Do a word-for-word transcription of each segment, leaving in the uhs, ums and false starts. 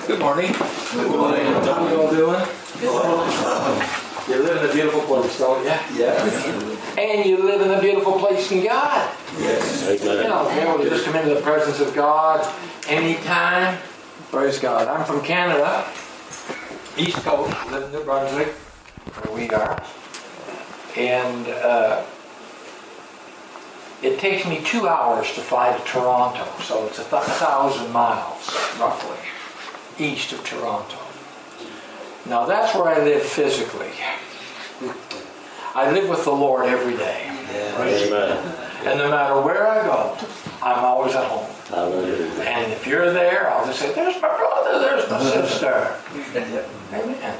Good morning. Good morning. How you all doing? You live in a beautiful place, don't you? Yeah. And you live in a beautiful place in God. Yes. You know, be able to just come into the presence of God anytime. Praise God. I'm from Canada, East Coast, live in New Brunswick, where we are. And uh, it takes me two hours to fly to Toronto, so it's a, th- a thousand miles, roughly, east of Toronto. Now that's where I live physically. I live with the Lord every day. Yeah. Amen. And no matter where I go, I'm always at home. Hallelujah. And if you're there, I'll just say, there's my brother, there's my sister. Amen.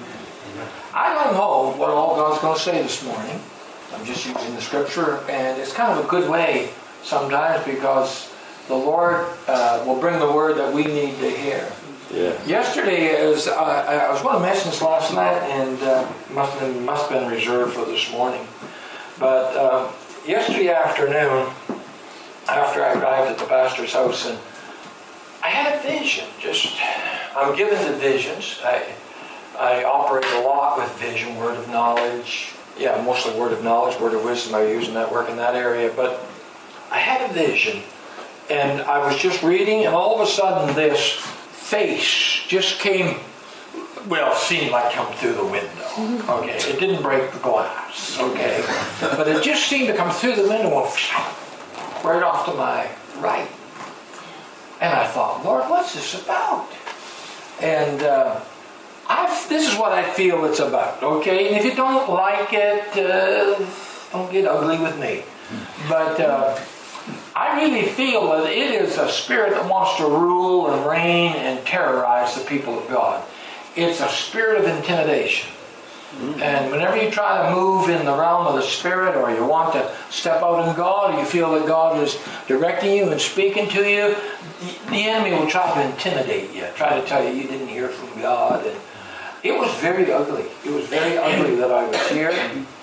I don't know what all God's going to say this morning. I'm just using the scripture, and it's kind of a good way sometimes because the Lord uh, will bring the word that we need to hear. Yeah. Yesterday, is, uh, I was going to mention this last night, and uh, must have been, must have been reserved for this morning. But uh, yesterday afternoon, after I arrived at the pastor's house, and I had a vision. Just, I'm given to visions. I, I operate a lot with vision, word of knowledge. Yeah, mostly word of knowledge, word of wisdom. I use in that work in that area. But I had a vision, and I was just reading, and all of a sudden this face just came, well, seemed like come through the window. Okay, it didn't break the glass. Okay, but it just seemed to come through the window and right off to my right. And I thought, Lord, what's this about? And uh, I've, this is what I feel it's about. Okay, and if you don't like it, uh, don't get ugly with me. But uh, I really feel that it is a spirit that wants to rule and reign and terrorize the people of God. It's a spirit of intimidation. Mm-hmm. And whenever you try to move in the realm of the Spirit, or you want to step out in God, or you feel that God is directing you and speaking to you, the enemy will try to intimidate you, try to tell you you didn't hear from God. And it was very ugly. It was very ugly that I was here.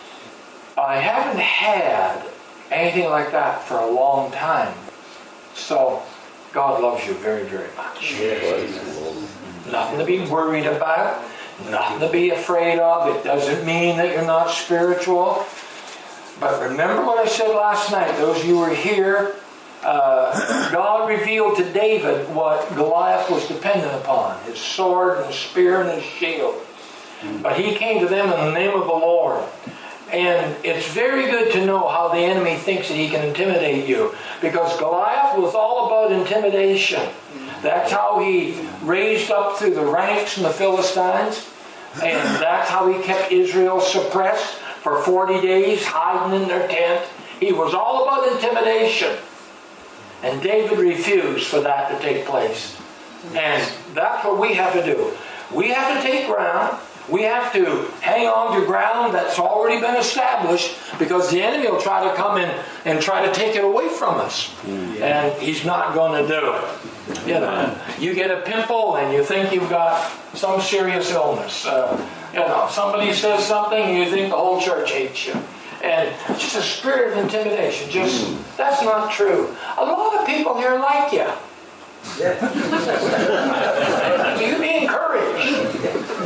I haven't had anything like that for a long time. So, God loves you very, very much. Yes. Nothing to be worried about. Nothing to be afraid of. It doesn't mean that you're not spiritual. But remember what I said last night. Those of you who were here, uh, God revealed to David what Goliath was dependent upon. His sword and his spear and his shield. But he came to them in the name of the Lord. And it's very good to know how the enemy thinks that he can intimidate you. Because Goliath was all about intimidation. That's how he raised up through the ranks in the Philistines. And that's how he kept Israel suppressed for forty days, hiding in their tent. He was all about intimidation. And David refused for that to take place. And that's what we have to do. We have to take ground. We have to hang on to ground that's already been established, because the enemy will try to come in and try to take it away from us. Mm. And he's not going to do it. You know, you get a pimple and you think you've got some serious illness. Uh, you know, somebody says something and you think the whole church hates you. And it's just a spirit of intimidation. Just, mm. that's not true. A lot of people here like you. Yeah. You be encouraged.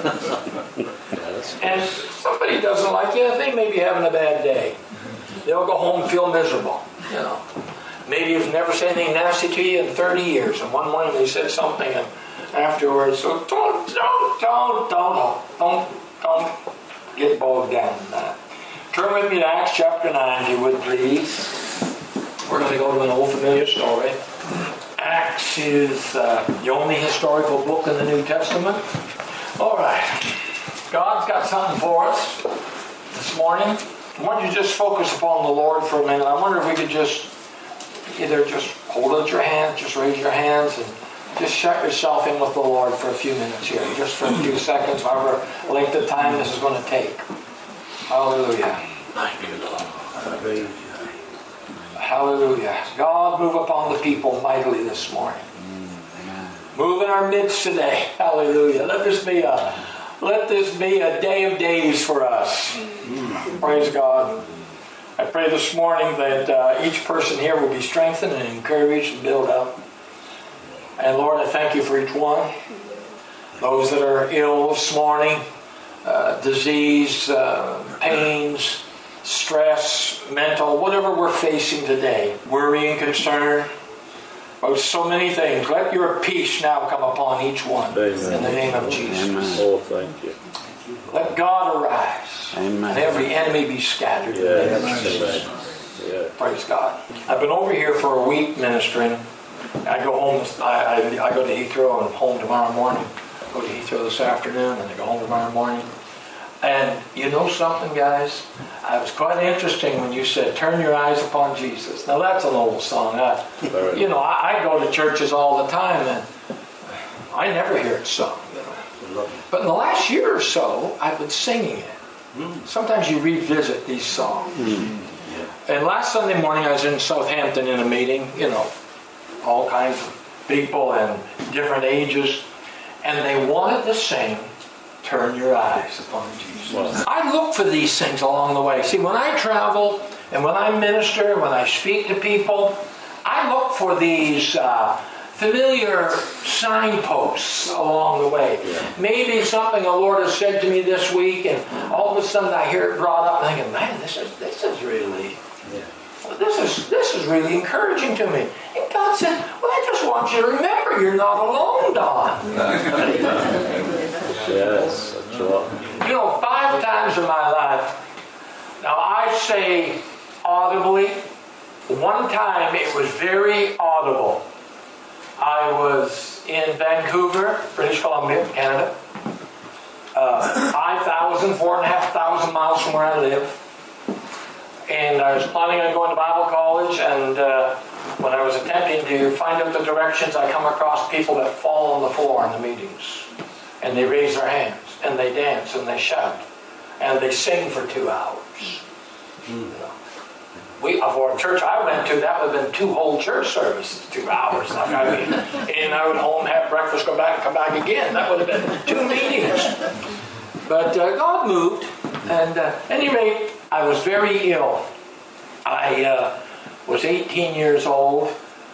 And if somebody doesn't like you, they may be having a bad day. They'll go home and feel miserable. You know, maybe you've never said anything nasty to you in thirty years, and one morning they said something, and afterwards, so don't, don't, don't, don't, don't, don't get bogged down in that. Turn with me to Acts chapter nine, if you would, please. We're going to go to an old familiar story. Acts is uh, the only historical book in the New Testament. All right. God's got something for us this morning. I want you to just focus upon the Lord for a minute. I wonder if we could just either just hold out your hands, just raise your hands, and just shut yourself in with the Lord for a few minutes here. Just for a few seconds, however length of time this is going to take. Hallelujah. Hallelujah. God, move upon the people mightily this morning. Move in our midst today. Hallelujah. Let this be a let this be a day of days for us. Praise God. I pray this morning that uh, each person here will be strengthened and encouraged and built up. And Lord, I thank you for each one. those that are ill this morning, uh, disease, uh, pains, stress, mental, whatever we're facing today, worry and concern, about so many things. Let your peace now come upon each one. Amen. In the name of Jesus. Amen. Oh, thank you. Let God arise. Amen. And every enemy be scattered. In the name of Yes. Jesus. Amen. Yeah. Praise God. I've been over here for a week ministering. I go home, I, I, I go to Heathrow and I'm home tomorrow morning. I go to Heathrow this afternoon and I go home tomorrow morning. And you know something, guys? It was quite interesting when you said, turn your eyes upon Jesus. Now that's an old song. I, you know, I, I go to churches all the time and I never hear it sung. You know. But in the last year or so, I've been singing it. Sometimes you revisit these songs. And last Sunday morning I was in Southampton in a meeting, you know, all kinds of people and different ages. And they wanted to sing, turn your eyes upon Jesus. Wow. I look for these things along the way. See, when I travel and when I minister, when I speak to people, I look for these uh, familiar signposts along the way. Yeah. Maybe something the Lord has said to me this week, and all of a sudden I hear it brought up, and thinking, man, this is this is really, Yeah. this is this is really encouraging to me. And God said, well, I just want you to remember, you're not alone, Don. Yes, that's right. You know, five times in my life, now I say audibly, one time it was very audible. I was in Vancouver, British Columbia, Canada, uh, five thousand, four and a half thousand miles from where I live. And I was planning on going to Bible college, and uh, when I was attempting to find out the directions, I come across people that fall on the floor in the meetings. And they raise their hands, and they dance, and they shout, and they sing for two hours. Mm. You know. We, for a church I went to, that would have been two whole church services, two hours. Like I mean, and I would home, have breakfast, go back, and come back again. That would have been two meetings. But uh, God moved, and uh, at any rate, I was very ill. I uh, was eighteen years old.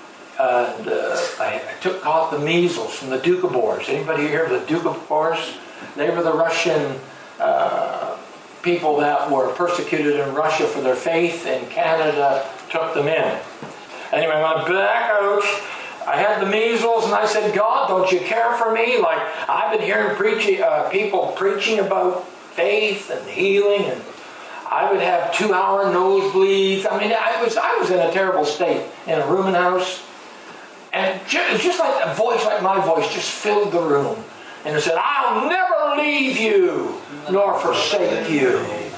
And uh, I, I took caught the measles from the Doukhobors. Anybody hear of the Doukhobors? They were the Russian uh, people that were persecuted in Russia for their faith, and Canada took them in. Anyway, when I back out, I had the measles, and I said, God, don't you care for me? Like, I've been hearing preaching, uh, people preaching about faith and healing, and I would have two-hour nosebleeds. I mean, I was I was in a terrible state in a rooming house. And just, just like a voice like my voice just filled the room. And it said, I'll never leave you nor forsake you.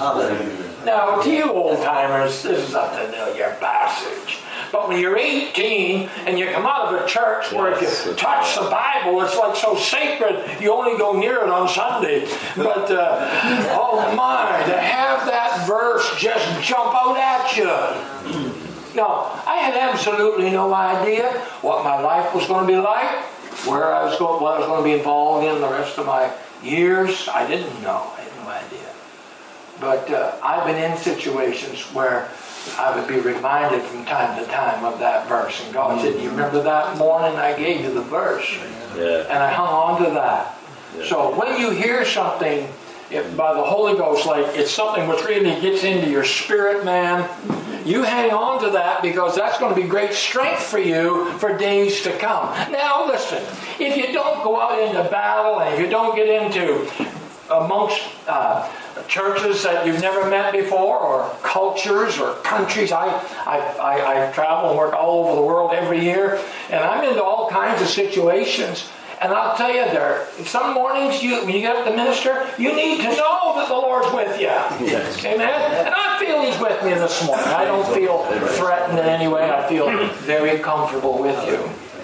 Now, to you old-timers, this is a familiar passage. But when you're eighteen and you come out of a church where if you touch the Bible, it's like so sacred, you only go near it on Sunday. But, uh, oh my, to have that verse just jump out at you. Now, I had absolutely no idea what my life was going to be like, where I was going, what I was going to be involved in the rest of my years. I didn't know. I had no idea. But uh, I've been in situations where I would be reminded from time to time of that verse. And God said, you remember that morning I gave you the verse? Yeah. And I hung on to that. Yeah. So when you hear something if by the Holy Ghost, like it's something which really gets into your spirit, man, you hang on to that, because that's going to be great strength for you for days to come. Now listen, if you don't go out into battle, and if you don't get into amongst uh, churches that you've never met before, or cultures or countries, I, I, I, I travel and work all over the world every year, and I'm into all kinds of situations. And I'll tell you, there, some mornings you, when you get up to minister, you need to know that the Lord's with you. Yes. Amen? And I feel He's with me this morning. I don't feel threatened in any way. I feel very comfortable with you.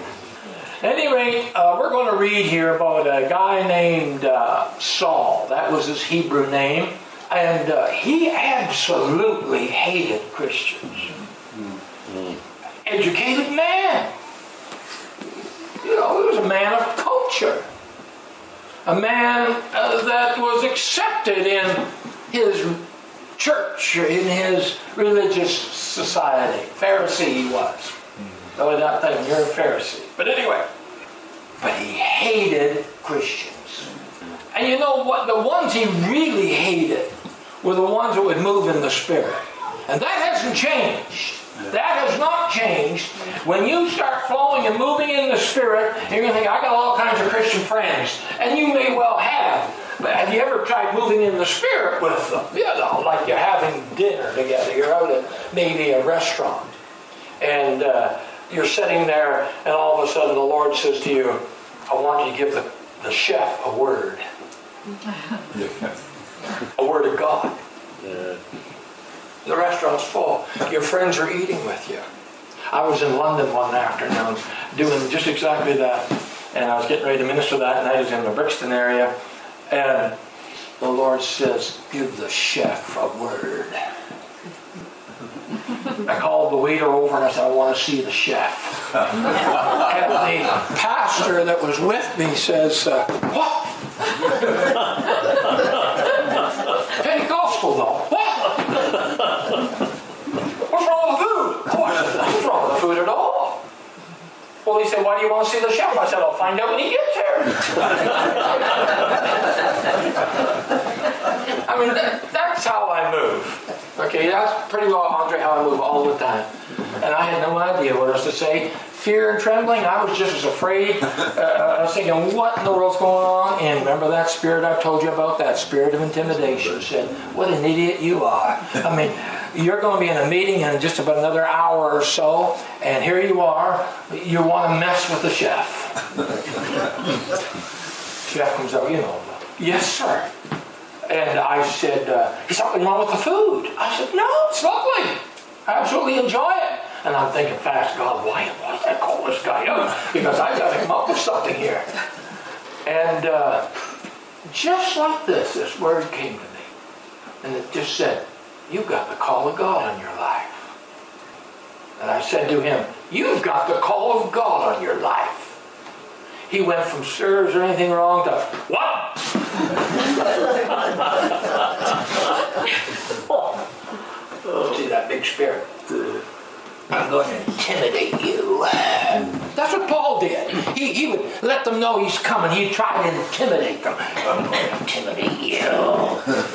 At any rate, uh, we're going to read here about a guy named uh, Saul. That was his Hebrew name. And uh, he absolutely hated Christians. Mm-hmm. Educated man. You know, he was a man of culture. A man uh, that was accepted in his church, or in his religious society. Pharisee he was. Though that thing, you're a Pharisee. But anyway, but he hated Christians. And you know what? The ones he really hated were the ones that would move in the Spirit. And that hasn't changed. That has not changed. When you start flowing and moving in the Spirit, you're going to think, I got all kinds of Christian friends. And you may well have. But have you ever tried moving in the Spirit with them? You know, like you're having dinner together. You're out at maybe a restaurant. And uh, you're sitting there, and all of a sudden the Lord says to you, I want you to give the, the chef a word. A word of God. Yeah. The restaurant's full. Your friends are eating with you. I was in London one afternoon doing just exactly that. And I was getting ready to minister that night. I was in the Brixton area. And the Lord says, give the chef a word. I called the waiter over and I said, I want to see the chef. And the pastor that was with me says, uh, what? Pentecostal though. What? What's wrong with the food? Oh, I said, nothing's wrong with the food at all. Well, he said, why do you want to see the chef? I said, I'll find out when he gets here. I mean, that, that's how I move. Okay, that's pretty well, Andre, how I move all the time. And I had no idea what else to say. Fear and trembling, I was just as afraid. Uh, I was thinking, what in the world's going on? And remember that spirit I told you about? That spirit of intimidation said, what an idiot you are. I mean, you're going to be in a meeting in just about another hour or so, and here you are. You want to mess with the chef. Chef comes up, you know. Yes, sir. And I said, uh, is something wrong with the food? I said, no, it's lovely. I absolutely enjoy it. And I'm thinking fast, God, why, why did I call this guy up? Because I got to come up with something here. And uh, just like this, this word came to me. And it just said, you've got the call of God on your life. And I said to him, you've got the call of God on your life. He went from, sir, is there anything wrong, to, what? oh. See that big spirit? I'm going to intimidate you. That's what Paul did. He, he would let them know he's coming. He'd try to intimidate them. I'm going to intimidate you.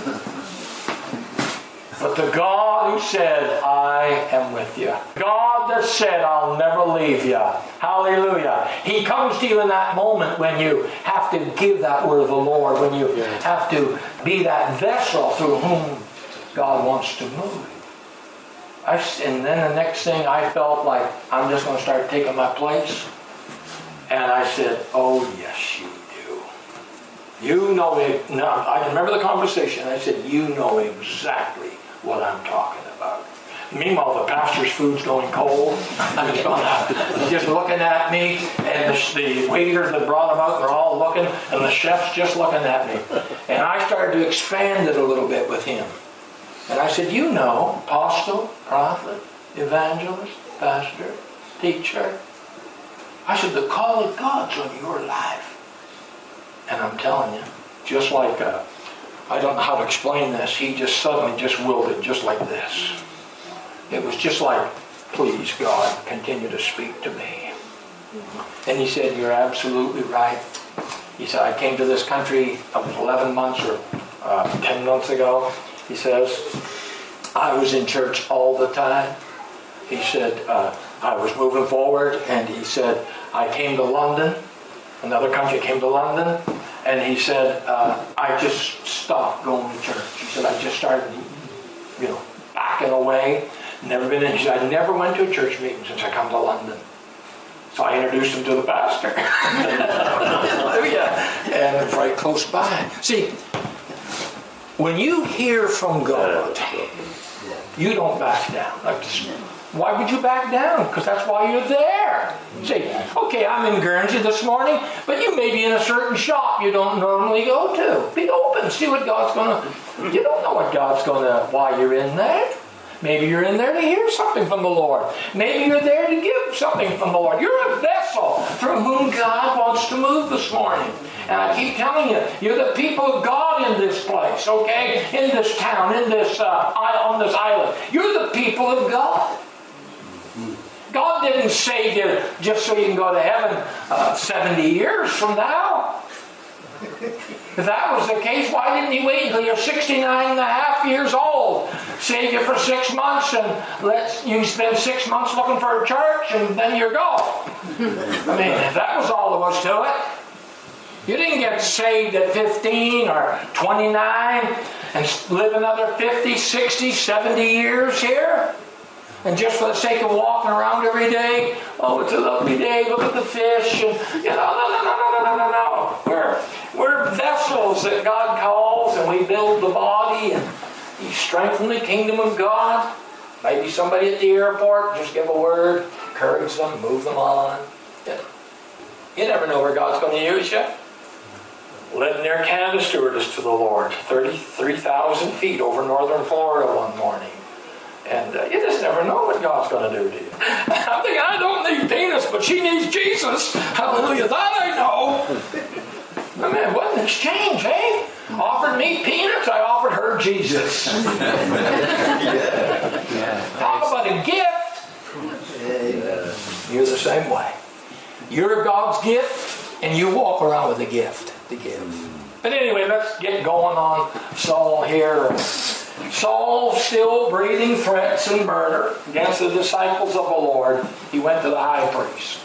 But the God who said, I am with you. God that said, I'll never leave you. Hallelujah. He comes to you in that moment when you have to give that word of the Lord, when you have to be that vessel through whom God wants to move. I, and then the next thing I felt like I'm just going to start taking my place. And I said, oh, yes, you do. You know it. No, I can remember the conversation. I said, you know exactly what I'm talking about. Meanwhile, the pastor's food's going cold. I'm just, going, just looking at me, and the, the waiters that brought them out, they're all looking, and the chef's just looking at me. And I started to expand it a little bit with him. And I said, you know, apostle, prophet, evangelist, pastor, teacher. I said, the call of God's on your life. And I'm telling you, just like, uh, I don't know how to explain this, he just suddenly just wilted just like this. It was just like, please, God, continue to speak to me. And he said, you're absolutely right. He said, I came to this country, it was eleven months or uh, ten months ago. He says, I was in church all the time. He said, uh, I was moving forward, and he said, I came to London, another country, came to London, and he said, uh, I just stopped going to church. He said, I just started, you know, backing away. Never been in. He said, I never went to a church meeting since I come to London. So I introduced him to the pastor. And it's right close by. See, when you hear from God, you don't back down. Like, why would you back down? Because that's why you're there. Say, okay, I'm in Guernsey this morning, but you may be in a certain shop you don't normally go to. Be open. See what God's going to... You don't know what God's going to... Why you're in there. Maybe you're in there to hear something from the Lord. Maybe you're there to give something from the Lord. You're a vessel through whom God wants to move this morning. And I keep telling you, you're the people of God in this place, okay? In this town, in this uh, on this island. You're the people of God. God didn't save you just so you can go to heaven uh, seventy years from now. If that was the case, why didn't he wait until you're sixty-nine and a half years old? Save you for six months and let you spend six months looking for a church and then you're gone. I mean, if that was all there was to it. You didn't get saved at fifteen or twenty-nine and live another fifty, sixty, seventy years here. And just for the sake of walking around every day, oh, it's a lovely day, look at the fish, and, you know, no, no, no, no, no, no, no. We're, we're vessels that God calls, and we build the body, and you strengthen the kingdom of God. Maybe somebody at the airport, just give a word, encourage them, move them on. Yeah. You never know where God's going to use you. Led near Canada stewardess to the Lord, thirty-three thousand feet over northern Florida one morning. And uh, you just never know what God's going to do to you. I'm thinking, I don't need penis, but she needs Jesus. Hallelujah, that I know. I mean, what an exchange, eh? Offered me peanuts, I offered her Jesus. Talk about a gift. You're the same way. You're God's gift, and you walk around with a gift to give. But anyway, let's get going on Saul here. Saul, still breathing threats and murder against the disciples of the Lord, he went to the high priest.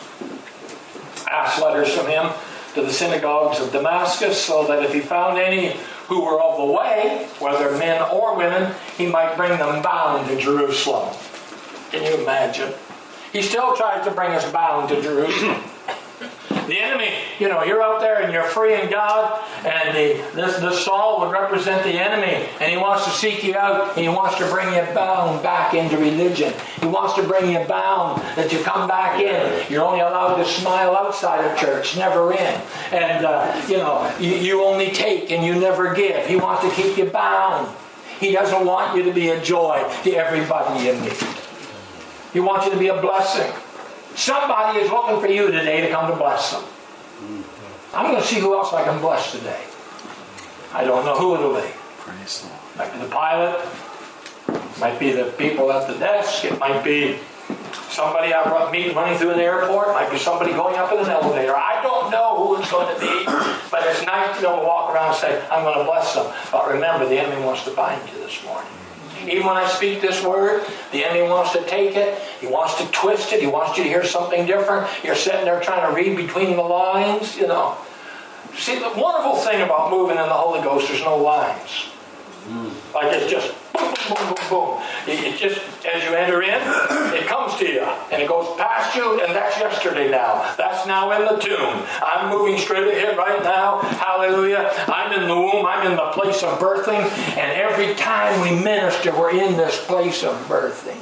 Asked letters from him to the synagogues of Damascus, so that if he found any who were of the way, whether men or women, he might bring them bound to Jerusalem. Can you imagine? He still tries to bring us bound to Jerusalem. The enemy, you know, you're out there and you're free in God, and the, this, this Saul would represent the enemy, and he wants to seek you out, and he wants to bring you bound back into religion. He wants to bring you bound, that you come back in. You're only allowed to smile outside of church, never in. And, uh, you know, you, you only take and you never give. He wants to keep you bound. He doesn't want you to be a joy to everybody you meet. He wants you to be a blessing. Somebody is looking for you today to come to bless them. I'm going to see who else I can bless today. I don't know who it'll be. Praise the Lord. Might be the pilot. Might be the people at the desk. It might be somebody I meet running through the airport. It might be somebody going up in an elevator. I don't know who it's going to be. But it's nice to be able to walk around and say, I'm going to bless them. But remember, the enemy wants to bind you this morning. Even when I speak this word, the enemy wants to take it. He wants to twist it. He wants you to hear something different. You're sitting there trying to read between the lines, you know. See, the wonderful thing about moving in the Holy Ghost, there's no lines. Like it's just boom, boom, boom, boom. It just, as you enter in, it comes to you. And it goes past you, and that's yesterday now. That's now in the tomb. I'm moving straight ahead right now. Hallelujah. I'm in the womb. I'm in the place of birthing. And every time we minister, we're in this place of birthing.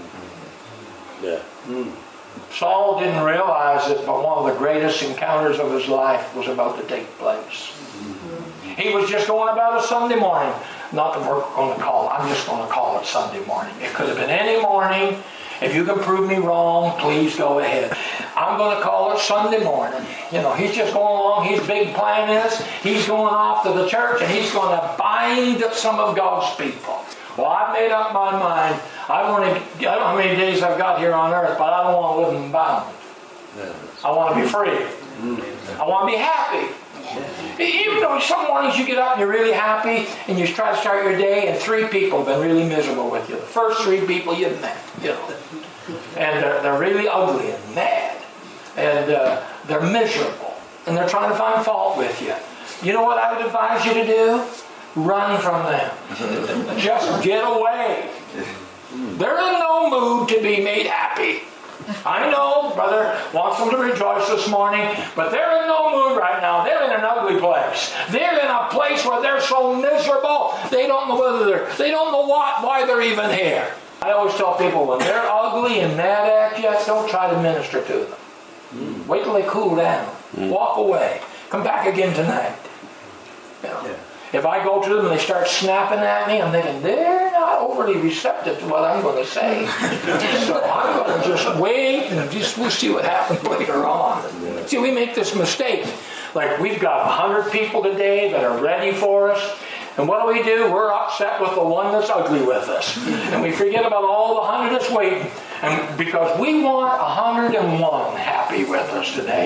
Yeah. Mm. Saul didn't realize it, but one of the greatest encounters of his life was about to take place. He was just going about a Sunday morning. Not that we're going to call it. I'm just going to call it Sunday morning. It could have been any morning. If you can prove me wrong, please go ahead. I'm going to call it Sunday morning. You know, he's just going along. His big plan is he's going off to the church and he's going to bind some of God's people. Well, I've made up my mind. I've only, I don't know how many days I've got here on earth, but I don't want to live in bound. I want to be free. I want to be happy. Even though some mornings you get up and you're really happy and you try to start your day and three people have been really miserable with you. The first three people you've met, you know. And they're, they're really ugly and mad. And uh, they're miserable. And they're trying to find fault with you. You know what I would advise you to do? Run from them. Just get away. They're in no mood to be made happy. I know, brother wants them to rejoice this morning, but they're in no mood right now. They're in an ugly place. They're in a place where they're so miserable, they don't know whether they're, they don't know what, why they're even here. I always tell people, when they're ugly and mad at you, don't try to minister to them. Mm. Wait till they cool down. Mm. Walk away. Come back again tonight. You know? Yeah. If I go to them and they start snapping at me, I'm thinking, they're not overly receptive to what I'm going to say. So I'm going to just wait and just we'll see what happens later on. See, we make this mistake. Like, we've got one hundred people today that are ready for us. And what do we do? We're upset with the one that's ugly with us. And we forget about all the one hundred that's waiting. And because we want one hundred and one happy with us today.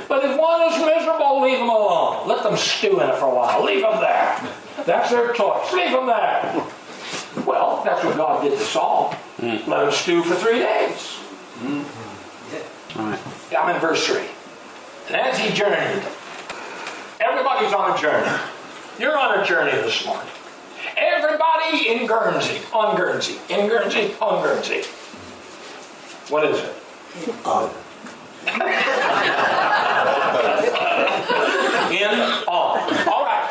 But if one is miserable, leave them alone. Let them stew in it for a while. Leave them there. That's their choice. Leave them there. Well, that's what God did to Saul. Mm. Let him stew for three days. Mm. Yeah. Right. I'm in verse three. And as he journeyed, everybody's on a journey. You're on a journey this morning. Everybody in Guernsey, on Guernsey, in Guernsey, on Guernsey. What is it? On. In, on. All right.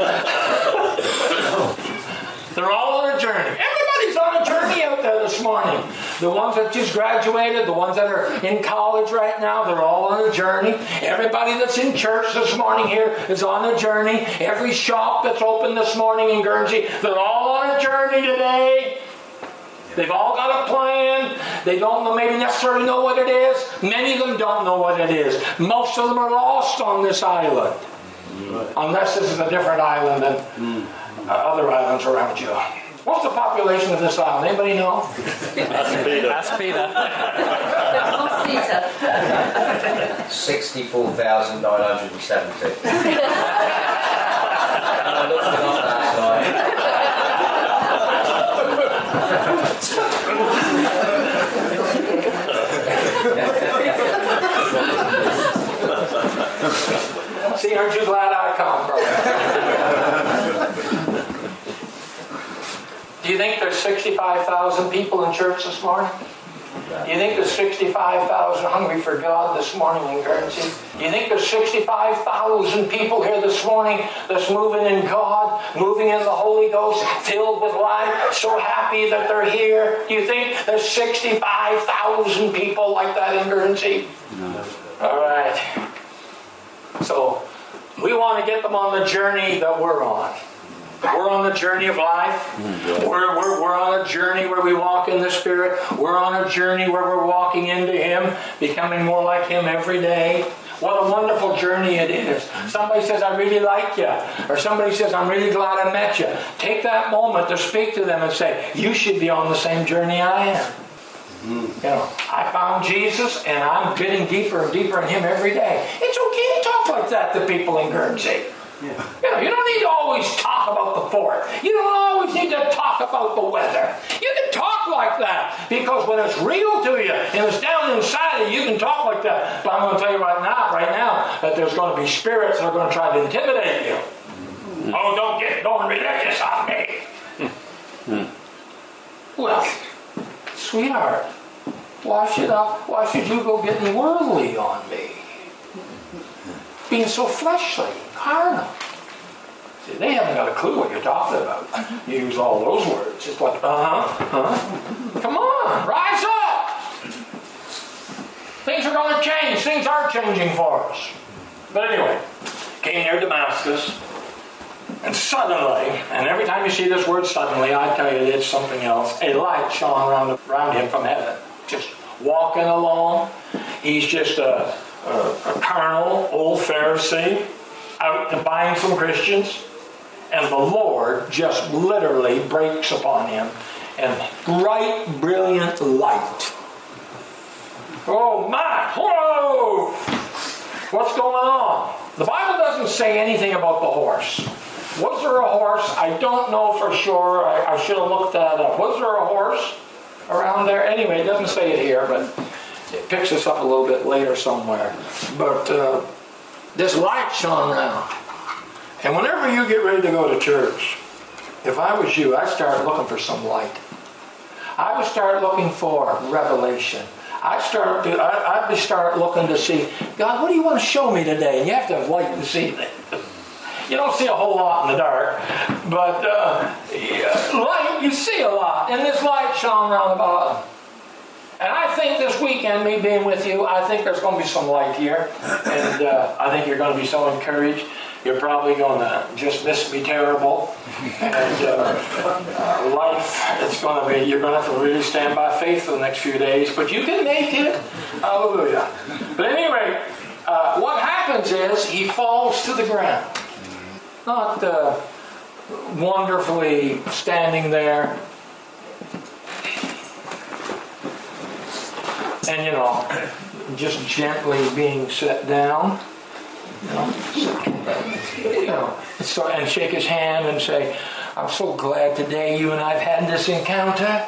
They're all on a journey. Everybody's on a journey out there this morning. The ones that just graduated, the ones that are in college right now, they're all on a journey. Everybody that's in church this morning here is on a journey. Every shop that's open this morning in Guernsey, they're all on a journey today. They've all got a plan. They don't know, maybe necessarily know what it is. Many of them don't know what it is. Most of them are lost on this island. Mm. Unless this is a different island than mm. uh, other islands around you. What's the population of this island? Anybody know? Ask Peter. Ask Peter. sixty-four thousand nine hundred seventy. I looked it up last night. See, aren't you glad I come, brother? Do you think there's sixty-five thousand people in church this morning? Do you think there's sixty-five thousand hungry for God this morning in Guernsey? Do you think there's sixty-five thousand people here this morning that's moving in God, moving in the Holy Ghost, filled with life, so happy that they're here? Do you think there's sixty-five thousand people like that in Guernsey? No. All right. So, we want to get them on the journey that we're on. We're on the journey of life. We're, we're, we're on a journey where we walk in the Spirit. We're on a journey where we're walking into Him, becoming more like Him every day. What a wonderful journey it is. Somebody says, I really like you. Or somebody says, I'm really glad I met you. Take that moment to speak to them and say, you should be on the same journey I am. You know, I found Jesus and I'm getting deeper and deeper in Him every day. It's okay to talk like that to people in Guernsey. Yeah. You know, you don't need to always talk about the fort. You don't always need to talk about the weather. You can talk like that because when it's real to you and it's down inside of you, you can talk like that. But I'm going to tell you right now, right now, that there's going to be spirits that are going to try to intimidate you. Mm-hmm. Oh, don't get going religious on me. Mm-hmm. Well, sweetheart, why should I? Why should you go getting worldly on me? Being so fleshly, carnal. See, they haven't got a clue what you're talking about. You use all those words. It's like, uh-huh, uh-huh. Come on, rise up. Things are going to change. Things are changing for us. But anyway, came near Damascus, and suddenly, and every time you see this word suddenly, I tell you it's something else, a light shone around, around him from heaven. Just walking along. He's just a... A, a carnal old Pharisee out to bind some Christians, and the Lord just literally breaks upon him and bright, brilliant light. Oh my! Whoa! What's going on? The Bible doesn't say anything about the horse. Was there a horse? I don't know for sure. I, I should have looked that up. Was there a horse around there? Anyway, it doesn't say it here, but it picks us up a little bit later somewhere. But uh, this light shone around. And whenever you get ready to go to church, if I was you, I'd start looking for some light. I would start looking for revelation. I'd start, to, I'd, I'd start looking to see, God, what do you want to show me today? And you have to have light this evening. You don't see a whole lot in the dark, but uh, light, you see a lot. And this light shone around the bottom. And I think this weekend, me being with you, I think there's going to be some light here. And uh, I think you're going to be so encouraged. You're probably going to just, this be terrible. And uh, uh, life, it's going to be, you're going to have to really stand by faith for the next few days. But you can make it. Hallelujah. But at any rate, uh, what happens is he falls to the ground. Not uh, wonderfully standing there. And, you know, just gently being set down. You know, you know so, and shake his hand and say, I'm so glad today you and I've had this encounter.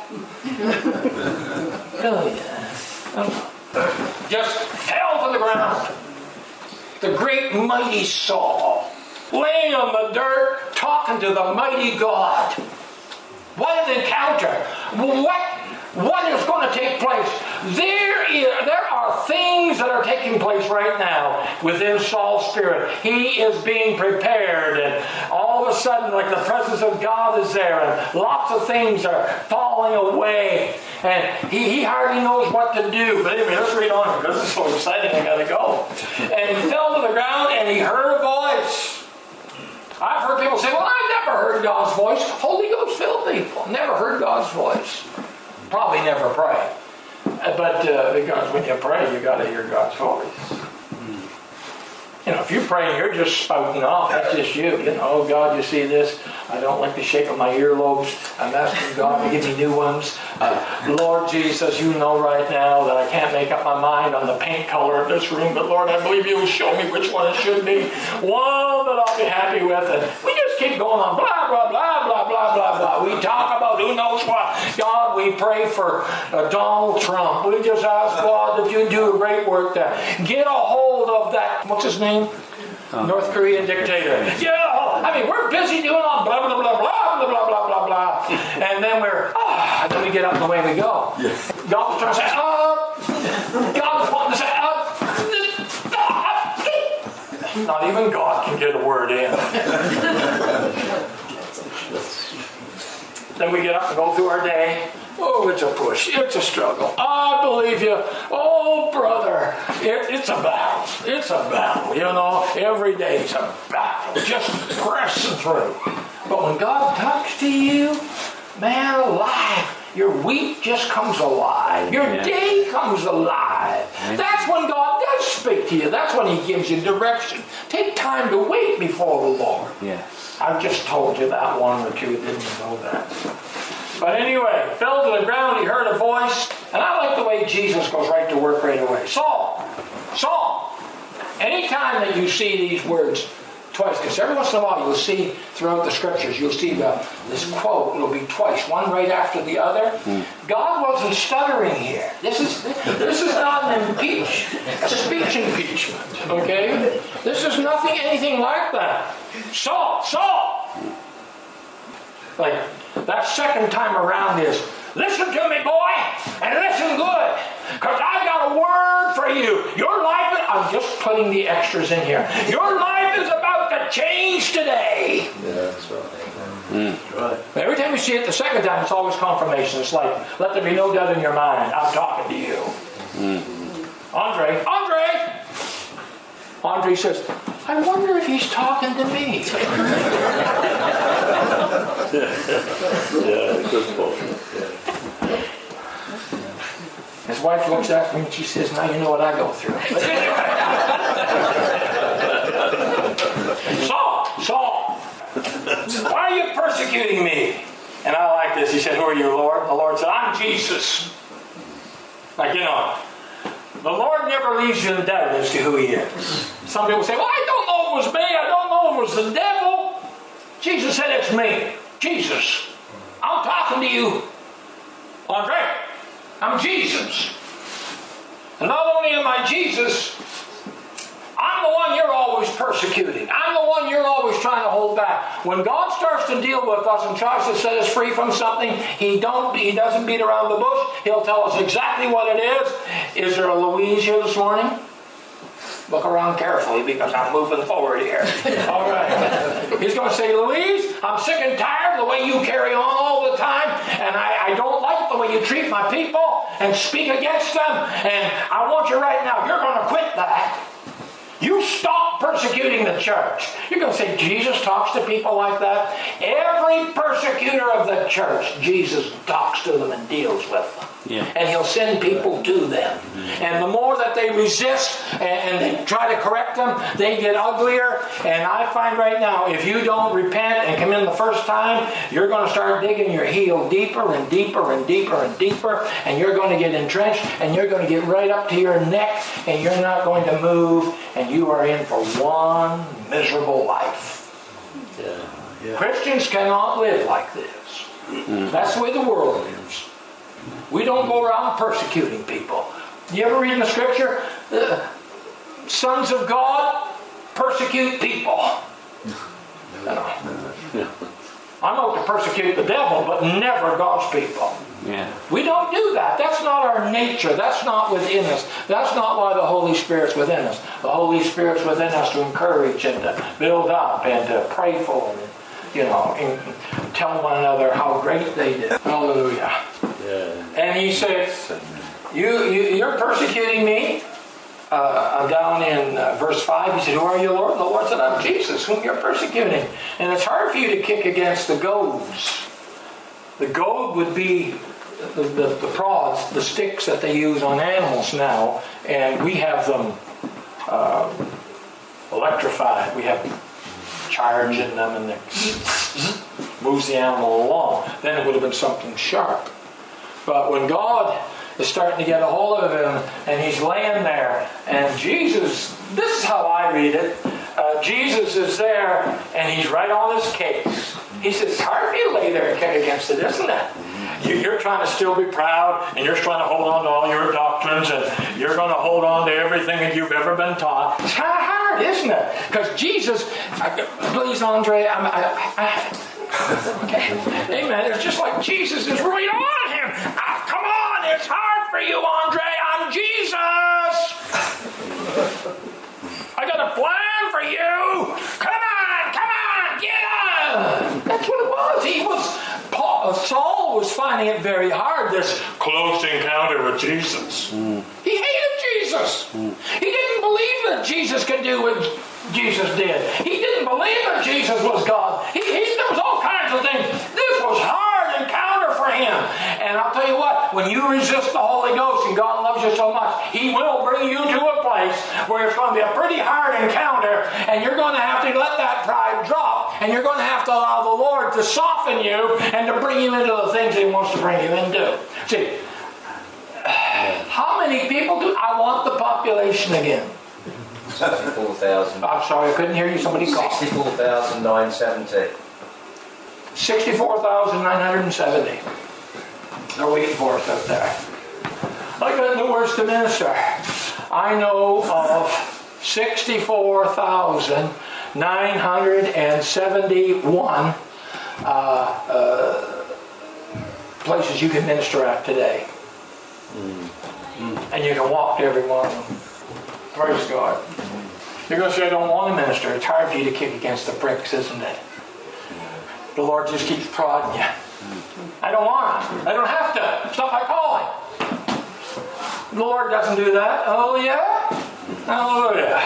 Oh, yeah. Just fell to the ground. The great mighty Saul, laying on the dirt, talking to the mighty God. What an encounter. What, what is going to take place? There, is, there are things that are taking place right now within Saul's spirit. He is being prepared, and all of a sudden, like the presence of God is there, and lots of things are falling away, and he, he hardly knows what to do. But anyway, let's read on, because this is so exciting, I gotta go. And he fell to the ground, and he heard a voice. I've heard people say, well, I've never heard God's voice. Holy Ghost filled people. Never heard God's voice. Probably never pray. But uh, because when you pray, you got to hear God's voice. You know, if you pray and you're just spouting off, that's just you. You know, oh God, you see this? I don't like the shape of my earlobes. I'm asking God to give me new ones. Uh, Lord Jesus, you know right now that I can't make up my mind on the paint color of this room, but Lord, I believe you will show me which one it should be. One that I'll be happy with. And we just keep going on, blah, blah, blah, blah, blah, blah, blah. We talk about who knows what. God, we pray for uh, Donald Trump. We just ask God that you do a great work there. Get a hold of that, what's his name? Um, North Korean dictator. Yeah, I mean, we're busy doing all blah, blah, blah, blah, blah, blah, blah, blah, blah. And then we're, ah, and then we get up and away we go. Yes. God was trying to say, up. God was wanting to say, up. Not even God can get a word in. Then we get up and go through our day. Oh, it's a push. It's a struggle. I believe you. Oh, brother. It, it's a battle. It's a battle. You know, every day it's a battle. Just pressing through. But when God talks to you, man alive, your week just comes alive. Your yeah. day comes alive. Yeah. That's when God does speak to you. That's when He gives you direction. Take time to wait before the Lord. Yeah. I've just told you that one or two didn't know that. But anyway, fell to the ground, he heard a voice, and I like the way Jesus goes right to work right away. Saul, Saul, anytime that you see these words twice, because every once in a while you'll see throughout the scriptures, you'll see the, this quote, it'll be twice, one right after the other. Mm. God wasn't stuttering here. This is this is not an impeach, a speech impeachment, okay? This is nothing, anything like that. Saul, Saul! Like, that second time around is, listen to me, boy, and listen good, because I've got a word for you. Your life, is, I'm just putting the extras in here. Your life is about to change today. Yeah, that's right. Mm. Right. Every time you see it the second time, it's always confirmation. It's like, let there be no doubt in your mind. I'm talking to you. Mm. Andre, Andre! Andre says, I wonder if he's talking to me. Yeah, good point. His wife looks at me and she says, now you know what I go through. Saul, Saul, why are you persecuting me? And I like this. He said, who are you, Lord? The Lord said, I'm Jesus. Like, you know, the Lord never leaves you in doubt as to who He is. Some people say, well, I don't know if it was me. I don't know if it was the devil. Jesus said, it's me. Jesus. I'm talking to you. Andre, I'm Jesus. And not only am I Jesus, I'm the one you're always persecuting. I'm the one you're always trying to hold back. When God starts to deal with us and tries to set us free from something, He don't He doesn't beat around the bush. He'll tell us exactly what it is. Is there a Louise here this morning? Look around carefully because I'm moving forward here. All right. He's going to say, Louise, I'm sick and tired of the way you carry on all the time, and I, I don't like the way you treat my people and speak against them, and I want you right now, you're going to quit that. You stop persecuting the church. You're going to say, Jesus talks to people like that? Every persecutor of the church, Jesus talks to them and deals with them. Yeah. And He'll send people to them. And the more that they resist and, and they try to correct them, they get uglier. And I find right now, if you don't repent and come in the first time, you're going to start digging your heel deeper and deeper and deeper and deeper. And you're going to get entrenched and you're going to get right up to your neck and you're not going to move. And you are in for one miserable life. Yeah. Yeah. Christians cannot live like this. Mm-hmm. That's the way the world lives. We don't go around persecuting people. You ever read in the scripture, uh, sons of God persecute people? No. I'm out to persecute the devil, but never God's people. Yeah. We don't do that. That's not our nature. That's not within us. That's not why the Holy Spirit's within us. The Holy Spirit's within us to encourage and to build up and to pray for them. You know, and tell one another how great they did. Hallelujah. Yeah. And he said, you, you, you're persecuting me. Uh, I'm down in uh, verse five. He said, who are you, Lord? And the Lord said, I'm Jesus, whom you're persecuting. And it's hard for you to kick against the goads. The goad would be the, the, the prods, the sticks that they use on animals now. And we have them uh, electrified. We have charge in them and it moves the animal along. Then it would have been something sharp. But when God is starting to get a hold of him and he's laying there and Jesus, this is how I read it, uh, Jesus is there and he's right on his case. He says, it's hard for you to lay there and kick against it, isn't it? You're trying to still be proud and you're trying to hold on to all your doctrines and you're going to hold on to everything that you've ever been taught. It's kind of hard, isn't it? Because Jesus, please, Andre, I'm, I, I, okay, amen. It's just like Jesus is right on him. Ah, come on, it's hard for you, Andre. I'm Jesus. I got a plan for you. Come on, come on, get up. That's what it was. He was. Paul, Saul was finding it very hard, this close encounter with Jesus. Mm. He hated Jesus. Mm. He didn't believe that Jesus could do what Jesus did. He didn't believe that Jesus was God. He, he, there was all kinds of things. This was a hard encounter for him. And I'll tell you what, when you resist the Holy Ghost and God loves you so much, He will bring you to a place where it's going to be a pretty hard encounter and you're going to have to let that pride drop and you're going to have to allow the Lord to soften you and to bring you into the things He wants to bring you into. See, how many people do I want the population again? sixty-four thousand. I'm sorry, I couldn't hear you. Somebody called. sixty-four thousand nine hundred seventy. sixty-four thousand nine hundred seventy. They're waiting for us out there. I got no words to minister. I know of sixty-four thousand nine hundred seventy-one uh, uh, places you can minister at today. Mm. Mm. And you can walk to every one of them. Praise God. You're going to say, I don't want to minister. It's hard for you to kick against the pricks, isn't it? The Lord just keeps prodding you. I don't want to. I don't have to. It's not my calling. The Lord doesn't do that. Oh, yeah? Hallelujah.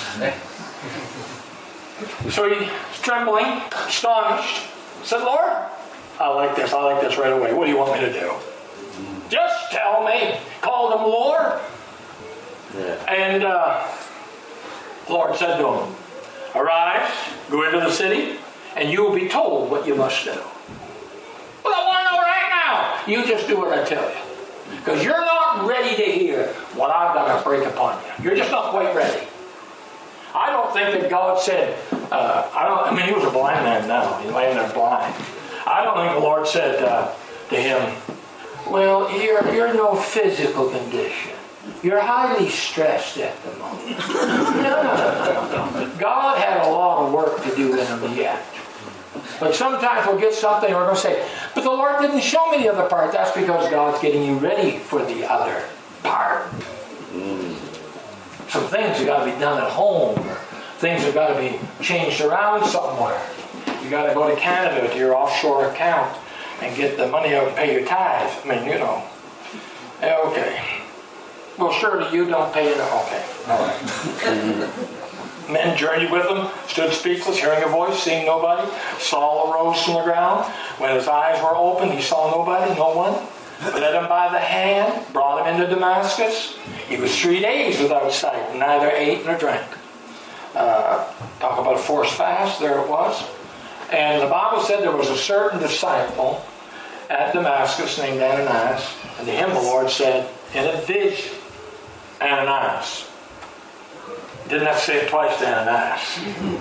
So he's trembling, astonished. Said, Lord, I like this. I like this right away. What do you want me to do? Just tell me. Called him Lord. Yeah. And uh, the Lord said to him, arise, go into the city, and you will be told what you must do. Well, I want to know right now. You just do what I tell you. Because you're not ready to hear what I'm going to break upon you. You're just not quite ready. I don't think that God said, uh, I don't. I mean, he was a blind man now. He's laying there blind. I don't think the Lord said uh, to him, well, you're, you're no physical condition. You're highly stressed at the moment. No, no, no, no, no. God had a lot of work to do in him yet. But sometimes we'll get something and we're going to say, but the Lord didn't show me the other part. That's because God's getting you ready for the other part. Mm. Some things have got to be done at home. Or things have got to be changed around somewhere. You got to go to Canada to your offshore account and get the money out and pay your tithe. I mean, you know. Okay. Well, surely you don't pay it. Okay. All right. Men journeyed with him, stood speechless, hearing a voice, seeing nobody. Saul arose from the ground. When his eyes were opened, he saw nobody, no one. led him by the hand, brought him into Damascus. He was three days without sight, neither ate nor drank. Uh, talk about a forced fast, there it was. And the Bible said there was a certain disciple at Damascus named Ananias, and to him the Lord said, in a vision, Ananias. Didn't have to say it twice to Ananias.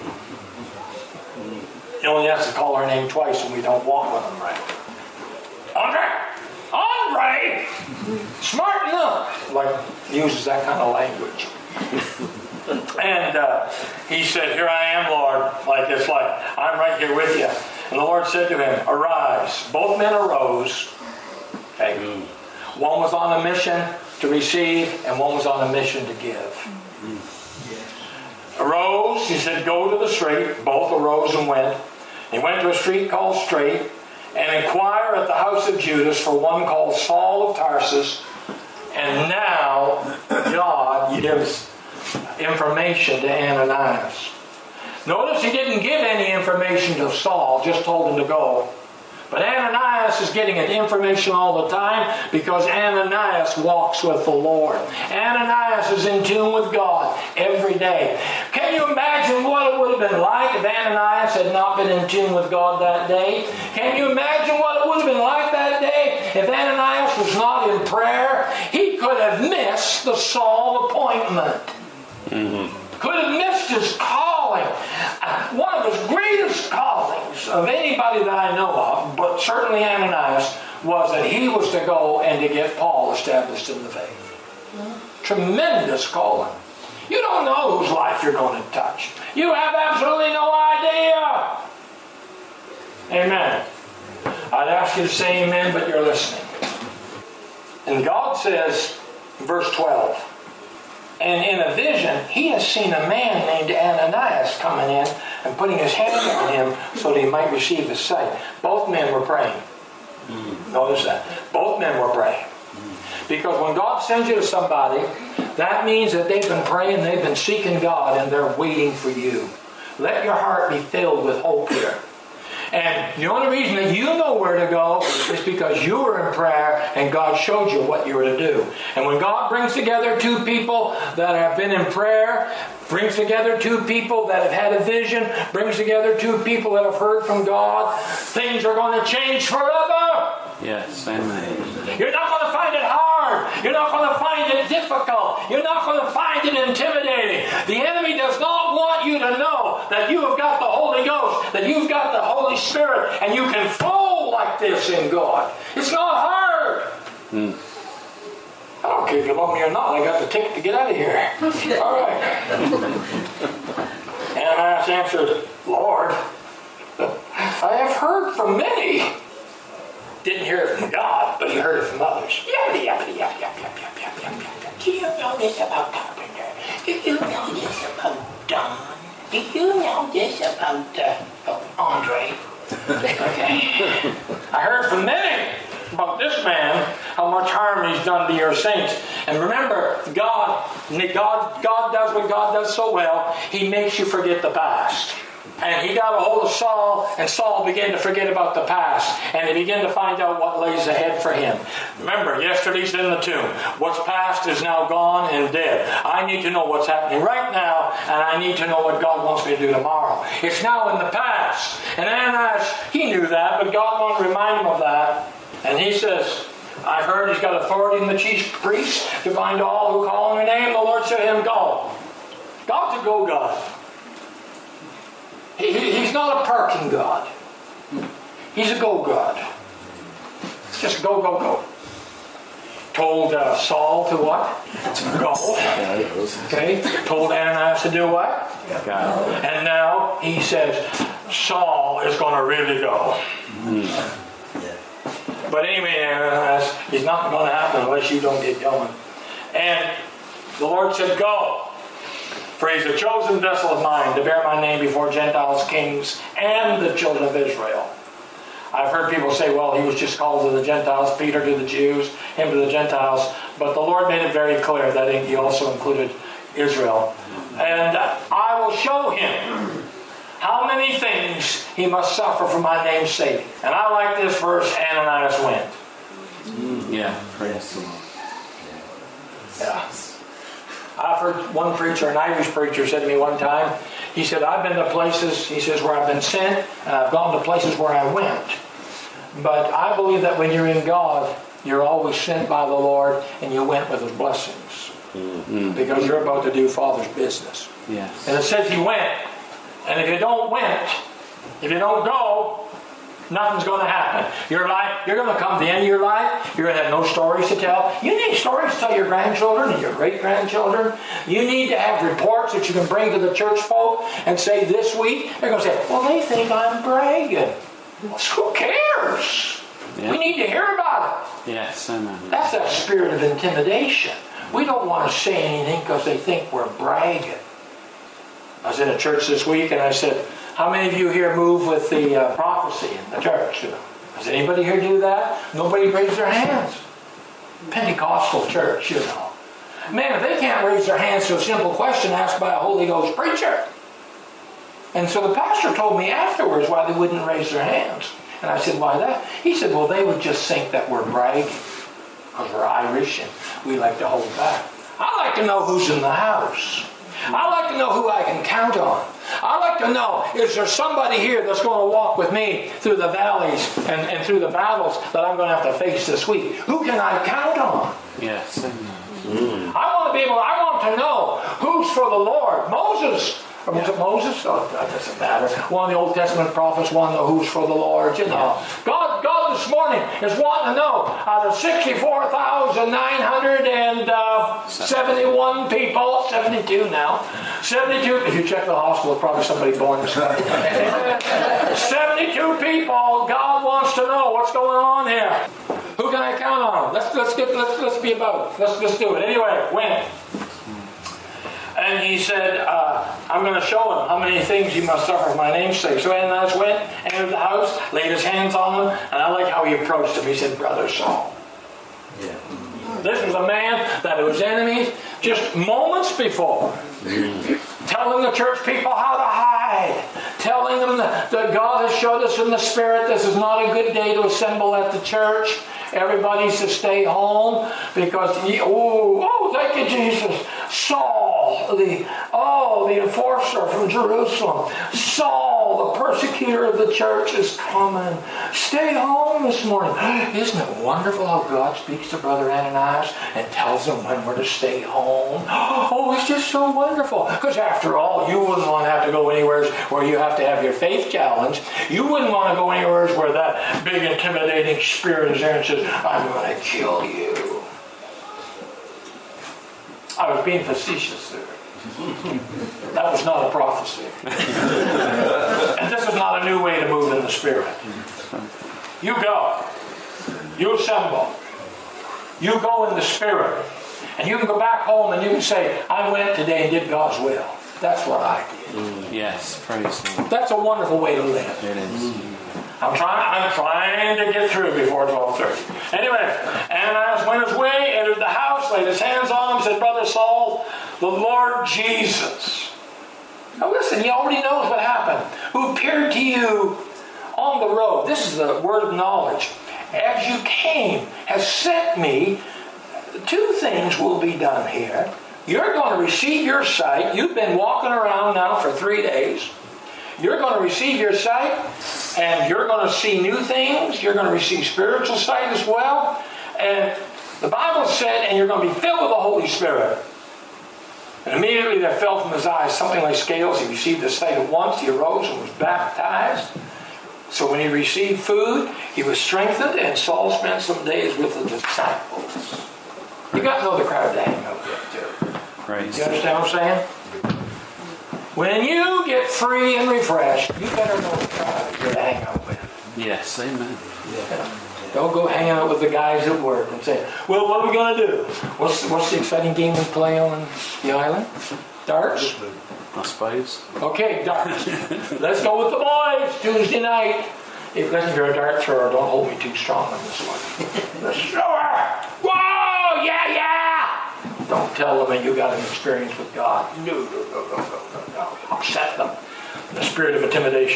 He only has to call her name twice and we don't walk with him right. Andre! Andre! Smarten up! Like, uses that kind of language. And uh, he said, here I am, Lord. Like, it's like, I'm right here with you. And the Lord said to him, arise. Both men arose. Okay. Mm. One was on a mission to receive, and one was on a mission to give. Mm. Yes. Arose, he said, go to the street. Both arose and went. He went to a street called Straight, and inquire at the house of Judas for one called Saul of Tarsus. And now God gives information to Ananias. Notice he didn't give any information to Saul, just told him to go. But Ananias is getting information all the time because Ananias walks with the Lord. Ananias is in tune with God every day. Can you imagine what it would have been like if Ananias had not been in tune with God that day? Can you imagine what it would have been like that day if Ananias was not in prayer? He could have missed the Saul appointment. Mm-hmm. Could have missed his calling. One of his greatest callings of anybody that I know of, but certainly Ananias, was that he was to go and to get Paul established in the faith. Mm-hmm. Tremendous calling. You don't know whose life you're going to touch. You have absolutely no idea. Amen. I'd ask you to say amen, but you're listening. And God says, verse twelve, and in a vision, he has seen a man named Ananias coming in and putting his hand on him so that he might receive his sight. Both men were praying. Mm. Notice that. Both men were praying. Mm. Because when God sends you to somebody, that means that they've been praying, they've been seeking God, and they're waiting for you. Let your heart be filled with hope here. And the only reason that you know where to go is because you were in prayer and God showed you what you were to do. And when God brings together two people that have been in prayer, brings together two people that have had a vision, brings together two people that have heard from God, things are going to change forever. Yes, amen. You're not going to find it hard. You're not going to find it difficult. You're not going to find it intimidating. The enemy does not want you to know that you have got the Holy Ghost, that you've got the Holy Spirit, and you can flow like this in God. It's not hard. Hmm. I don't care if you love me or not. I got the ticket to get out of here. All right. Ananias answered, Lord, I have heard from many. Didn't hear it from God, but he heard it from others. Yappity, yappity, yap, yap, yap, yap, yap, yap, yap. Do you know this about Carpenter? Do you know this about Don? Do you know this about uh, oh, Andre? Okay. I heard from many about this man, how much harm he's done to your saints. And remember, God, God, God does what God does so well. He makes you forget the past. And he got a hold of Saul, and Saul began to forget about the past. And he began to find out what lays ahead for him. Remember, yesterday's in the tomb. What's past is now gone and dead. I need to know what's happening right now, and I need to know what God wants me to do tomorrow. It's now in the past. And Ananias, he knew that, but God wanted to remind him of that. And he says, I heard he's got authority in the chief priests to bind all who call on your name. The Lord said to him, go. God's a go God. He, he's not a parking God. He's a go God. It's just go, go, go. Told uh, Saul to what? To go. Okay. Told Ananias to do what? And now he says, Saul is going to really go. Mm. But anyway, Ananias, it's not going to happen unless you don't get going. And the Lord said, go. For he's a chosen vessel of mine to bear my name before Gentiles, kings, and the children of Israel. I've heard people say, well, he was just called to the Gentiles, Peter to the Jews, him to the Gentiles. But the Lord made it very clear that he also included Israel. And I will show him how many things he must suffer for my name's sake. And I like this verse, Ananias went. Yeah, praise the Lord. Yeah. I've heard one preacher, an Irish preacher, said to me one time, he said, I've been to places, he says, where I've been sent, and I've gone to places where I went. But I believe that when you're in God, you're always sent by the Lord, and you went with His blessings. Mm-hmm. Because you're about to do Father's business. Yes. And it says He went. And if you don't went, if you don't go, nothing's going to happen. Your life, you're going to come to the end of your life. You're going to have no stories to tell. You need stories to tell your grandchildren and your great-grandchildren. You need to have reports that you can bring to the church folk and say this week, they're going to say, well, they think I'm bragging. Well, who cares? Yeah. We need to hear about it. Yes, amen. That's that spirit of intimidation. We don't want to say anything because they think we're bragging. I was in a church this week and I said, how many of you here move with the uh, prophecy in the church? You know? Does anybody here do that? Nobody raised their hands. Pentecostal church, you know. Man, if they can't raise their hands to a simple question asked by a Holy Ghost preacher. And so the pastor told me afterwards why they wouldn't raise their hands. And I said, why that? He said, well, they would just think that we're bragging. Because we're Irish and we like to hold back. I like to know who's in the house. I like to know who I can count on. I like to know, is there somebody here that's going to walk with me through the valleys and, and through the battles that I'm going to have to face this week? Who can I count on? Yes. Mm. I want to be able, I want to know who's for the Lord. Moses, or was it Moses? Oh, that doesn't matter. One of the Old Testament prophets wanted to know who's for the Lord, you know. God, God this morning is wanting to know out of sixty-four thousand nine hundred seventy-one people, seventy-two now, seventy-two, if you check the hospital, probably somebody born this morning. seventy-two people, God wants to know what's going on here. Who can I count on? Let's let's get let's let's be about. Let's let's do it. Anyway, win. And he said, uh, I'm going to show him how many things he must suffer for my name's sake. So Ananias went, entered the house, laid his hands on him, and I like how he approached him. He said, Brother Saul. Yeah. This was a man that was enemies just moments before. Mm. Telling the church people how to hide. Telling them that, that God has showed us in the Spirit this is not a good day to assemble at the church. Everybody's to stay home because, he, oh, oh, thank you, Jesus. Saul, the, oh, the enforcer from Jerusalem. Saul, the persecutor of the church, is coming. Stay home this morning. Isn't it wonderful how God speaks to Brother Ananias and tells him when we're to stay home? Oh, it's just so wonderful. Because after all, you wouldn't want to have to go anywhere where you have to have your faith challenged. You wouldn't want to go anywhere where that big intimidating spirit is there and says, I'm going to kill you. I was being facetious there. That was not a prophecy. And this is not a new way to move in the Spirit. You go. You assemble. You go in the Spirit. And you can go back home and you can say, I went today and did God's will. That's what I did. Mm, yes, praise the Lord. That's a wonderful way to live. It is. Mm. I'm trying, I'm trying to get through before twelve thirty. Anyway, Ananias went his way, entered the house, laid his hands on him, said, Brother Saul, the Lord Jesus. Now listen, he already knows what happened. Who appeared to you on the road. This is the word of knowledge. As you came, has sent me. Two things will be done here. You're going to receive your sight. You've been walking around now for three days. You're going to receive your sight, and you're going to see new things. You're going to receive spiritual sight as well. And the Bible said, and you're going to be filled with the Holy Spirit. And immediately there fell from his eyes something like scales. He received the sight at once. He arose and was baptized. So when he received food, he was strengthened, and Saul spent some days with the disciples. You got to know the crowd to hang out with, too. Praise. You understand what I'm saying? When you get free and refreshed, you better know the crowd you're to hang out with. Yes, amen. Yeah. Don't go hanging out with the guys at work and say, well, what are we going to do? What's, what's the exciting game we play on the island? Darts? I suppose. Okay, darts. Let's go with the boys Tuesday night. If, if you're a dart thrower, don't hold me too strong on this one. The thrower! Whoa! Yeah, yeah! Don't tell them that you got an experience with God. No, no, no, no, no, no, no. Upset them. The spirit of intimidation.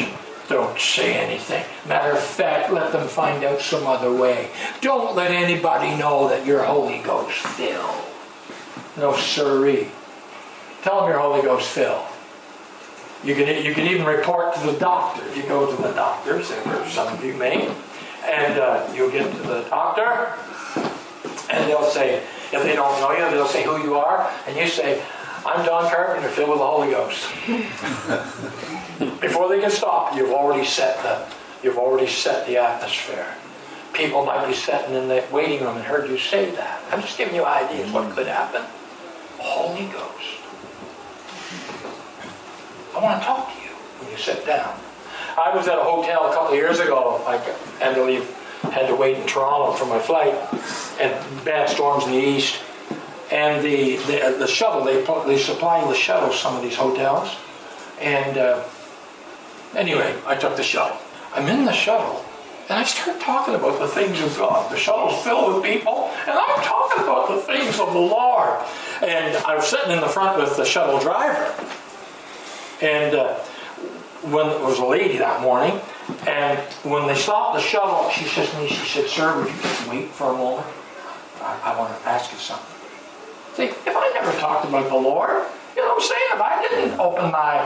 Don't say anything. Matter of fact, let them find out some other way. Don't let anybody know that you're Holy Ghost filled. No siree. Tell them you're Holy Ghost filled. You can, you can even report to the doctor. If you go to the doctors, or some of you may, and uh, you'll get to the doctor, and they'll say, if they don't know you, they'll say who you are, and you say, I'm Don Carpenter, filled with the Holy Ghost. Before they can stop, you've already set the, you've already set the atmosphere. People might be sitting in the waiting room and heard you say that. I'm just giving you ideas what could happen. Holy Ghost. I want to talk to you when you sit down. I was at a hotel a couple of years ago. I had to leave, had to wait in Toronto for my flight, and bad storms in the east. And the the, the shuttle, they they supply the shuttle some of these hotels. And uh, anyway, I took the shuttle. I'm in the shuttle, and I start talking about the things of God. The shuttle's filled with people, and I'm talking about the things of the Lord. And I was sitting in the front with the shuttle driver. And uh, when it was a lady that morning, and when they stopped the shuttle, she says to me, she said, "Sir, would you just wait for a moment? I, I want to ask you something." See, if I never talked about the Lord, you know what I'm saying? If I didn't open my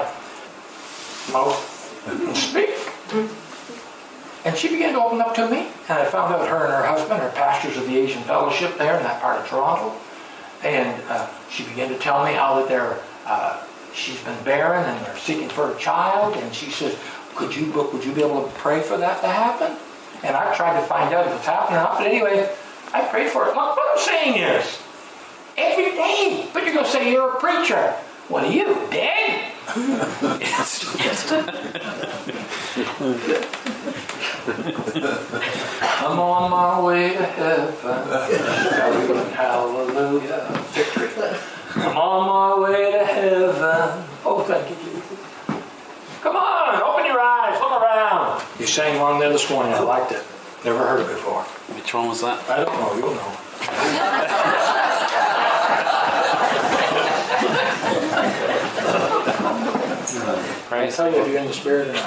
mouth and speak. And she began to open up to me, and I found out her and her husband are pastors of the Asian Fellowship there in that part of Toronto. And uh, she began to tell me how that they're, uh, she's been barren and they're seeking for a child. And she says, could you, would you be able to pray for that to happen? And I tried to find out if it's happening or not, but anyway, I prayed for it. Look, what I'm saying is, every day, but you're going to say you're a preacher. What are you, dead? I'm on my way to heaven. Hallelujah. Victory. I'm on my way to heaven. Oh, thank you, Jesus. Come on, open your eyes, look around. You sang one there this morning. I liked it. Never heard it before. Which one was that? I don't know. You'll know. I tell you if you're in the spirit or not.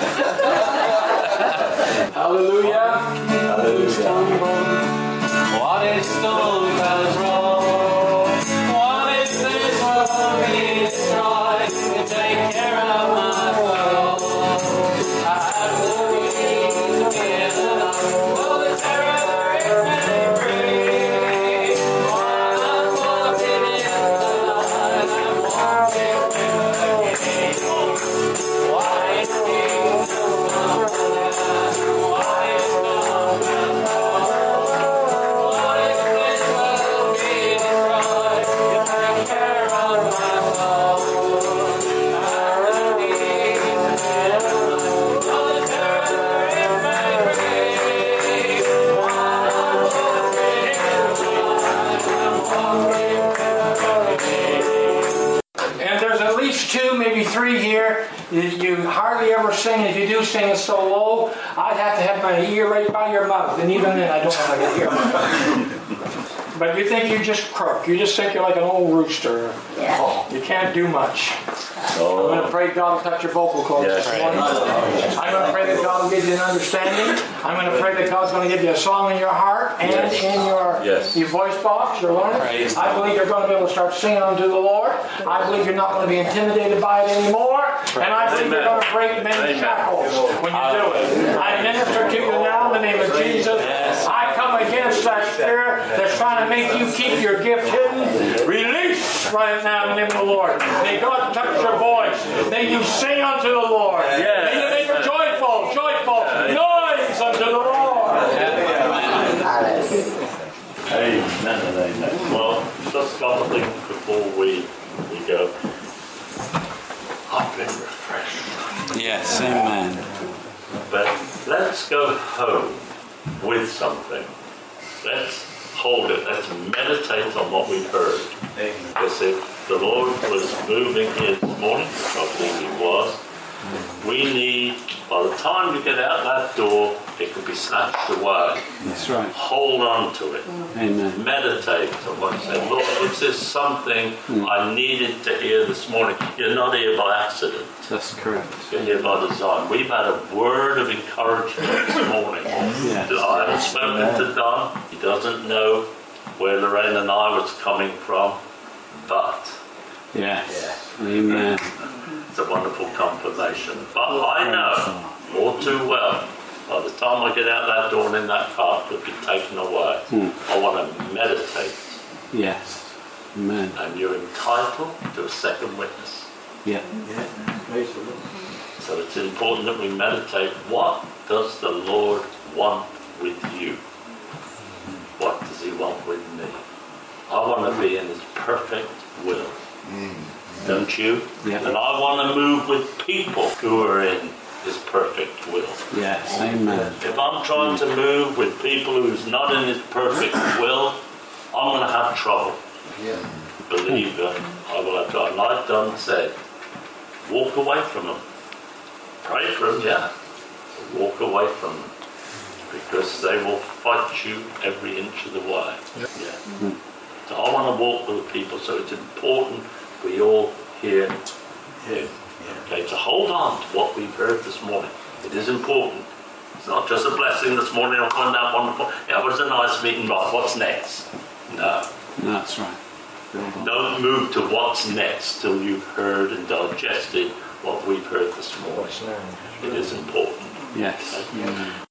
Hallelujah. Hallelujah. What is stone has wrong? What is this world be destroyed to take care of my soul? I have the reason to give it up for the terror it may bring. While I'm walking in the light, I'm walking with the King. Why is kingdom come? Why is God come? What is this world be destroyed to take care of my soul? I need to all the terror it may bring. While I'm walking in the light, I'm walking with the King. And there's at least two, maybe three here. You, you hardly ever sing. If you do sing it so low, I'd have to have my ear right by your mouth. And even then, I don't have a ear. But you think you just croak. You just think you're like an old rooster. Yeah. You can't do much. I'm going to pray God will touch your vocal cords Yes. this morning. I'm going to pray that God will give you an understanding. I'm going to pray that God's going to give you a song in your heart and Yes. in your, Yes. your voice box, your lungs. Praise I believe you're going to be able to start singing unto the Lord. I believe you're not going to be intimidated by it anymore. And I believe you're going to break many Amen. shackles when you do it. I minister to you now in the name of Jesus. I come against that spirit that's trying to make you keep your gift hidden. Release right now in the name of the Lord. May God touch your voice. May you sing unto the Lord. Yes. May you make a joyful, joyful noise unto the Lord. Amen and amen. Well, just a couple of things before we, we go. I've been refreshed. Yes, amen. But let's go home with something. Let's hold it. Let's meditate on what we've heard. Because if the Lord was moving here this morning, which I believe he was, We need, by the time you get out that door, it could be snatched away. That's right. Hold on to it. Amen. Meditate on what you say. Lord, this is something I needed to hear this morning. You're not here by accident. That's correct. You're here by design. We've had a word of encouragement this morning. Yes. I have spoken to Don. He doesn't know where Lorraine and I was coming from, but Yes. Amen. it's a wonderful confirmation. But I know all too well, by the time I get out that door and in that car, it could be taken away. Hmm. I want to meditate. Yes. Amen. And you're entitled to a second witness. Yeah. So it's important that we meditate. What does the Lord want with you? What does he want with me? I want to be in his perfect will. Don't you? Yeah. And I want to move with people who are in his perfect will. Yes. Amen. If I'm trying to move with people who's not in his perfect will, I'm going to have trouble. Yeah. Believe that I will have trouble. Like Don said, walk away from them. Pray for them, yeah. Walk away from them. Because they will fight you every inch of the way. Yeah. So I want to walk with the people, so it's important we all hear him. Okay, to hold on to what we've heard this morning. It is important. It's not just a blessing this morning. I find that wonderful. Yeah, it was a nice meeting, right? What's next? No. No, that's right. Build on. Don't move to what's next till you've heard and digested what we've heard this morning. It is important. Yes. Amen.